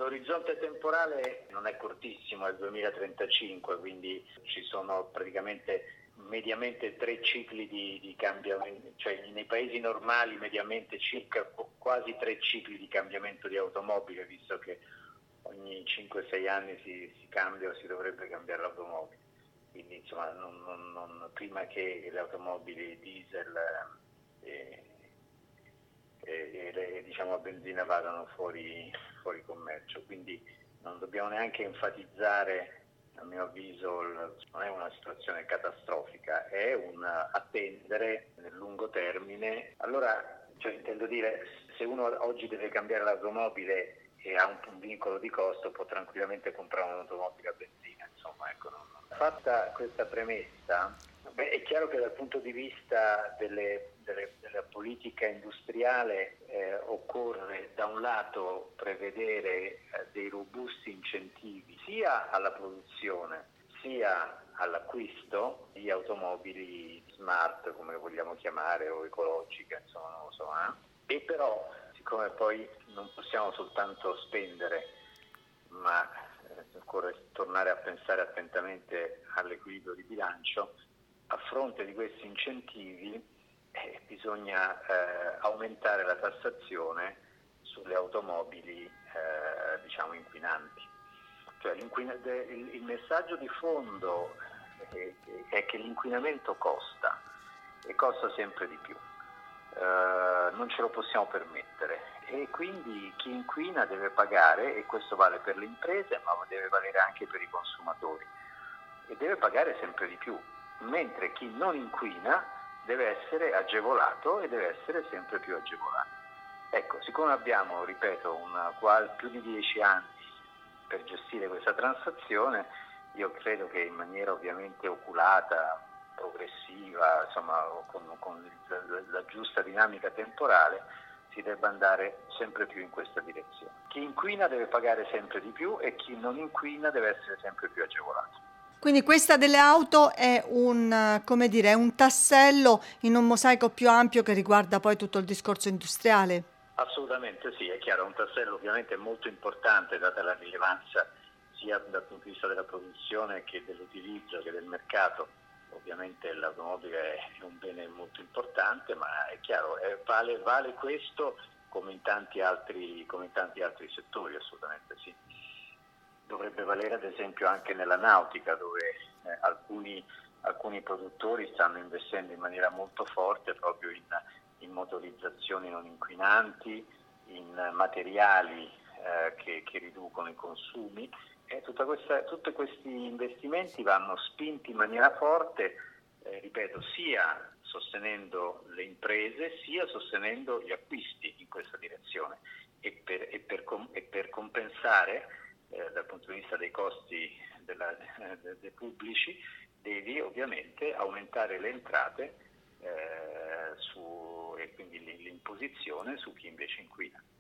L'orizzonte temporale non è cortissimo, è il 2035, quindi ci sono praticamente mediamente 3 cicli di cambiamento, cioè nei paesi normali mediamente circa quasi 3 cicli di cambiamento di automobile, visto che ogni 5-6 anni si cambia o si dovrebbe cambiare l'automobile. Quindi insomma prima che le automobili diesel diciamo a benzina vadano fuori commercio, quindi non dobbiamo neanche enfatizzare, a mio avviso, non è una situazione catastrofica, è un attendere nel lungo termine. Allora, intendo dire, se uno oggi deve cambiare l'automobile e ha un vincolo di costo, può tranquillamente comprare un'automobile a benzina, insomma, ecco. Fatta questa premessa, è chiaro che dal punto di vista della politica industriale occorre da un lato prevedere dei robusti incentivi sia alla produzione sia all'acquisto di automobili smart, come vogliamo chiamare, o ecologiche, insomma, non lo so, E però, siccome poi non possiamo soltanto spendere, ma occorre tornare a pensare attentamente all'equilibrio di bilancio, a fronte di questi incentivi bisogna aumentare la tassazione sulle automobili diciamo inquinanti. Cioè, il messaggio di fondo è che l'inquinamento costa e costa sempre di più. Non ce lo possiamo permettere e quindi chi inquina deve pagare, e questo vale per le imprese ma deve valere anche per i consumatori, e deve pagare sempre di più, mentre chi non inquina deve essere agevolato e deve essere sempre più agevolato. Ecco, siccome abbiamo, ripeto, più di 10 anni per gestire questa transazione, io credo che in maniera ovviamente oculata, progressiva, insomma con la giusta dinamica temporale, si debba andare sempre più in questa direzione. Chi inquina deve pagare sempre di più e chi non inquina deve essere sempre più agevolato. Quindi questa delle auto è un tassello in un mosaico più ampio che riguarda poi tutto il discorso industriale. Assolutamente sì, è chiaro, è un tassello ovviamente molto importante data la rilevanza sia dal punto di vista della produzione che dell'utilizzo che del mercato. Ovviamente l'automobile è un bene molto importante, ma è chiaro, vale questo come in tanti altri settori, assolutamente sì. Dovrebbe valere ad esempio anche nella nautica, dove alcuni produttori stanno investendo in maniera molto forte proprio in motorizzazioni non inquinanti, in materiali che riducono i consumi. E tutti questi investimenti vanno spinti in maniera forte, ripeto, sia sostenendo le imprese sia sostenendo gli acquisti in questa direzione e per compensare dal punto di vista dei costi dei pubblici devi ovviamente aumentare le entrate e quindi l'imposizione su chi invece inquina.